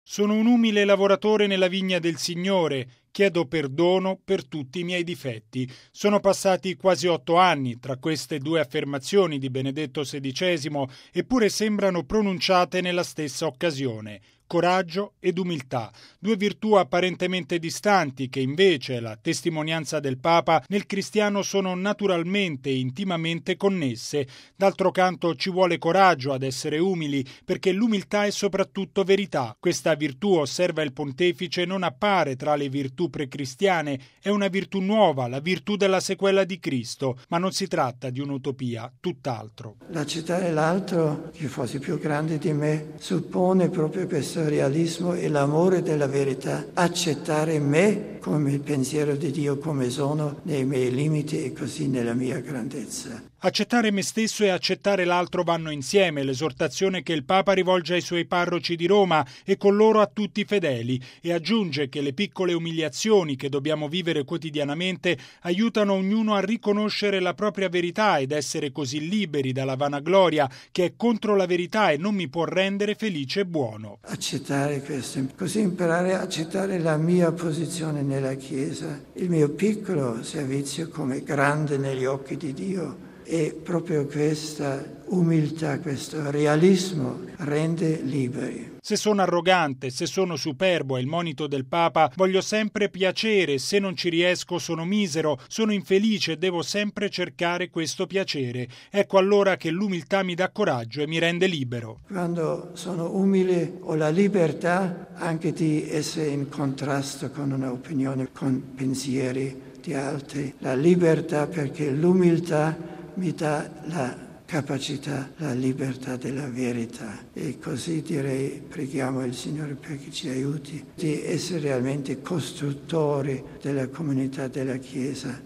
Sono un umile lavoratore nella vigna del Signore. Chiedo perdono per tutti i miei difetti. Sono passati quasi 8 anni tra queste due affermazioni di Benedetto XVI, eppure sembrano pronunciate nella stessa occasione. Coraggio ed umiltà, due virtù apparentemente distanti che invece, la testimonianza del Papa, nel cristiano sono naturalmente e intimamente connesse. D'altro canto ci vuole coraggio ad essere umili, perché l'umiltà è soprattutto verità. Questa virtù, osserva il pontefice, non appare tra le virtù precristiane, è una virtù nuova, la virtù della sequela di Cristo, ma non si tratta di un'utopia, tutt'altro. L'accettare l'altro, che fosse più grande di me, suppone proprio questo realismo e l'amore della verità, accettare me come il pensiero di Dio, come sono nei miei limiti e così nella mia grandezza. Accettare me stesso e accettare l'altro vanno insieme, l'esortazione che il Papa rivolge ai suoi parroci di Roma e con loro a tutti i fedeli, e aggiunge che le piccole umiliazioni che dobbiamo vivere quotidianamente aiutano ognuno a riconoscere la propria verità ed essere così liberi dalla vanagloria che è contro la verità e non mi può rendere felice e buono. Accettare questo, così imparare a accettare la mia posizione nella Chiesa, il mio piccolo servizio come grande negli occhi di Dio. E proprio questa umiltà, questo realismo rende liberi. Se sono arrogante, se sono superbo, è il monito del Papa, voglio sempre piacere, se non ci riesco sono misero, sono infelice e devo sempre cercare questo piacere. Ecco allora che l'umiltà mi dà coraggio e mi rende libero. Quando sono umile ho la libertà anche di essere in contrasto con un'opinione, con pensieri di altri. La libertà, perché l'umiltà mi dà la capacità, la libertà della verità. E così direi, preghiamo il Signore perché ci aiuti di essere realmente costruttori della comunità della Chiesa,